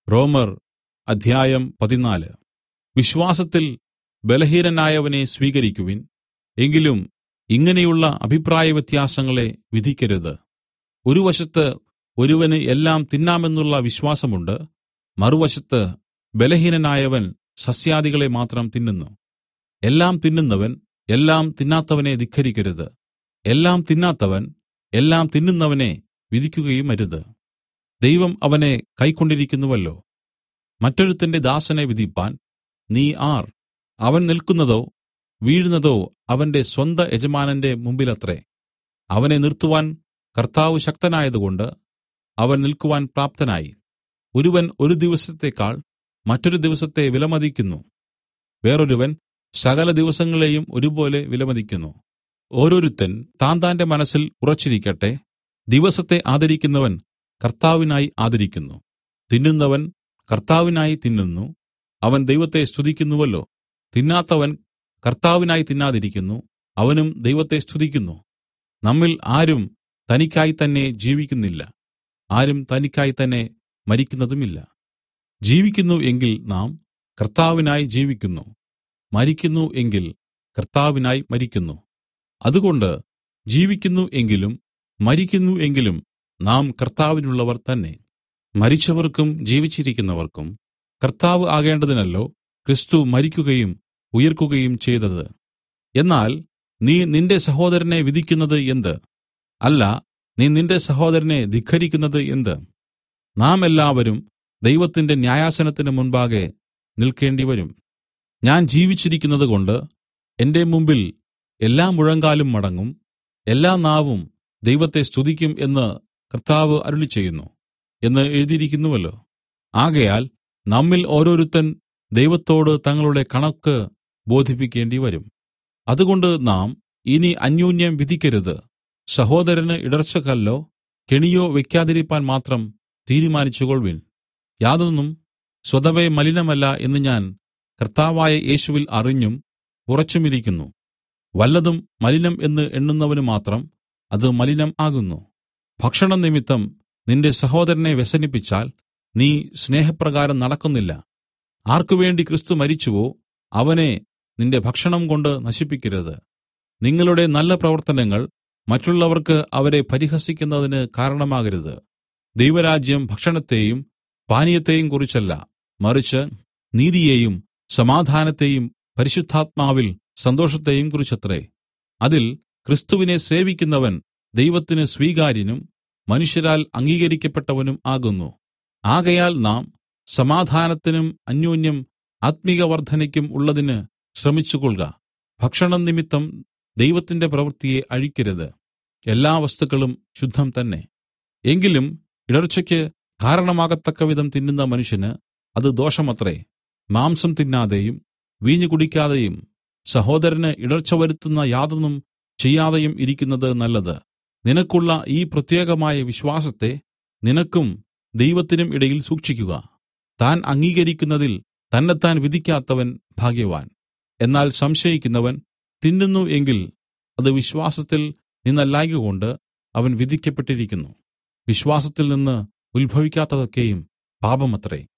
റോമർ അധ്യായം 14. വിശ്വാസത്തിൽ ബലഹീനനായവനെ സ്വീകരിക്കുവിൻ. എങ്കിലും ഇങ്ങനെയുള്ള അഭിപ്രായവ്യത്യാസങ്ങളെ വിധിക്കരുത്. ഒരു വശത്ത് ഒരുവന് എല്ലാം തിന്നാമെന്നുള്ള വിശ്വാസമുണ്ട്, മറുവശത്ത് ബലഹീനനായവൻ സസ്യാദികളെ മാത്രം തിന്നുന്നു. എല്ലാം തിന്നുന്നവൻ എല്ലാം തിന്നാത്തവനെ ധിക്കരിക്കരുത്. എല്ലാം തിന്നാത്തവൻ എല്ലാം തിന്നുന്നവനെ വിധിക്കുകയും അരുത്. ദൈവം അവനെ കൈക്കൊണ്ടിരിക്കുന്നുവല്ലോ. മറ്റൊരുത്തന്റെ ദാസനെ വിധിപ്പാൻ നീ ആർ? അവൻ നിൽക്കുന്നതോ വീഴുന്നതോ അവന്റെ സ്വന്ത യജമാനന്റെ മുമ്പിലത്രേ. അവനെ നിർത്തുവാൻ കർത്താവ് ശക്തനായതുകൊണ്ട് അവൻ നിൽക്കുവാൻ പ്രാപ്തനായി. ഒരുവൻ ഒരു ദിവസത്തേക്കാൾ മറ്റൊരു ദിവസത്തെ വിലമതിക്കുന്നു. വേറൊരുവൻ സകല ദിവസങ്ങളെയും ഒരുപോലെ വിലമതിക്കുന്നു. ഓരോരുത്തൻ താന്താന്റെ മനസ്സിൽ ഉറച്ചിരിക്കട്ടെ. ദിവസത്തെ ആദരിക്കുന്നവൻ കർത്താവിനായി ആദരിക്കുന്നു. തിന്നുന്നവൻ കർത്താവിനായി തിന്നുന്നു, അവൻ ദൈവത്തെ സ്തുതിക്കുന്നുവല്ലോ. തിന്നാത്തവൻ കർത്താവിനായി തിന്നാതിരിക്കുന്നു, അവനും ദൈവത്തെ സ്തുതിക്കുന്നു. നമ്മിൽ ആരും തനിക്കായി തന്നെ ജീവിക്കുന്നില്ല, ആരും തനിക്കായി തന്നെ മരിക്കുന്നതുമില്ല. ജീവിക്കുന്നു എങ്കിൽ നാം കർത്താവിനായി ജീവിക്കുന്നു, മരിക്കുന്നു എങ്കിൽ കർത്താവിനായി മരിക്കുന്നു. അതുകൊണ്ട് ജീവിക്കുന്നു എങ്കിലും മരിക്കുന്നു എങ്കിലും നാം കർത്താവിനുള്ളവർ തന്നെ. മരിച്ചവർക്കും ജീവിച്ചിരിക്കുന്നവർക്കും കർത്താവ് ആകേണ്ടതിനല്ലോ ക്രിസ്തു മരിക്കുകയും ഉയിർക്കുകയും ചെയ്തത്. എന്നാൽ നീ നിന്റെ സഹോദരനെ വിധിക്കുന്നത് എന്ത്? അല്ല, നീ നിന്റെ സഹോദരനെ ധിക്കരിക്കുന്നത് എന്ത്? നാം എല്ലാവരും ദൈവത്തിന്റെ ന്യായാസനത്തിന് മുൻപാകെ നിൽക്കേണ്ടിവരും. ഞാൻ ജീവിച്ചിരിക്കുന്നതുകൊണ്ട് എന്റെ മുമ്പിൽ എല്ലാ മുഴങ്കാലും മടങ്ങും, എല്ലാ നാവും ദൈവത്തെ സ്തുതിക്കും എന്ന് കർത്താവ് അരുളിച്ചെയ്യുന്നു എന്ന് എഴുതിയിരിക്കുന്നുവല്ലോ. ആകയാൽ നമ്മിൽ ഓരോരുത്തൻ ദൈവത്തോട് തങ്ങളുടെ കണക്ക് ബോധിപ്പിക്കേണ്ടി വരും. അതുകൊണ്ട് നാം ഇനി അന്യോന്യം വിധിക്കരുത്. സഹോദരന് ഇടർച്ചക്കല്ലോ കെണിയോ വെക്കാതിരിപ്പാൻ മാത്രം തീരുമാനിച്ചുകൊൾവിൻ. യാതൊന്നും സ്വതവേ മലിനമല്ല എന്ന് ഞാൻ കർത്താവായ യേശുവിൽ അറിഞ്ഞും ഉറച്ചുമിരിക്കുന്നു. വല്ലതും മലിനം എന്ന് എണ്ണുന്നവന് മാത്രം അത് മലിനം ആകുന്നു. ഭക്ഷണം നിമിത്തം നിന്റെ സഹോദരനെ വ്യസനിപ്പിച്ചാൽ നീ സ്നേഹപ്രകാരം നടക്കുന്നില്ല. ആർക്കുവേണ്ടി ക്രിസ്തു മരിച്ചുവോ അവനെ നിന്റെ ഭക്ഷണം കൊണ്ട് നശിപ്പിക്കരുത്. നിങ്ങളുടെ നല്ല പ്രവർത്തനങ്ങൾ മറ്റുള്ളവർക്ക് അവരെ പരിഹസിക്കുന്നതിന് കാരണമാകരുത്. ദൈവരാജ്യം ഭക്ഷണത്തെയും പാനീയത്തെയും കുറിച്ചല്ല, മറിച്ച് നീതിയെയും സമാധാനത്തെയും പരിശുദ്ധാത്മാവിൽ സന്തോഷത്തെയും കുറിച്ചത്രേ. അതിൽ ക്രിസ്തുവിനെ സേവിക്കുന്നവൻ ദൈവത്തിന് സ്വീകാര്യനും മനുഷ്യരാൽ അംഗീകരിക്കപ്പെട്ടവനും ആകുന്നു. ആകയാൽ നാം സമാധാനത്തിനും അന്യോന്യം ആത്മികവർദ്ധനയ്ക്കും ഉള്ളതിന് ശ്രമിച്ചുകൊൾക. ഭക്ഷണം നിമിത്തം ദൈവത്തിന്റെ പ്രവൃത്തിയെ അഴിക്കരുത്. എല്ലാ വസ്തുക്കളും ശുദ്ധം തന്നെ. എങ്കിലും ഇടർച്ചയ്ക്ക് കാരണമാകത്തക്കവിധം തിന്നുന്ന മനുഷ്യന് അത് ദോഷമത്രേ. മാംസം തിന്നാതെയും വീഞ്ഞു കുടിക്കാതെയും സഹോദരന് ഇടർച്ച വരുത്തുന്ന യാതൊന്നും ചെയ്യാതെയും ഇരിക്കുന്നത് നല്ലത്. നിനക്കുള്ള ഈ പ്രത്യേകമായ വിശ്വാസത്തെ നിനക്കും ദൈവത്തിനും ഇടയിൽ സൂക്ഷിക്കുക. താൻ അംഗീകരിക്കുന്നതിൽ തന്നെത്താൻ വിധിക്കാത്തവൻ ഭാഗ്യവാൻ. എന്നാൽ സംശയിക്കുന്നവൻ തിന്നുന്നു എങ്കിൽ അത് വിശ്വാസത്തിൽ നിന്നല്ലായ്കകൊണ്ട് അവൻ വിധിക്കപ്പെട്ടിരിക്കുന്നു. വിശ്വാസത്തിൽ നിന്ന് ഉത്ഭവിക്കാത്തതൊക്കെയും പാപമത്രേ.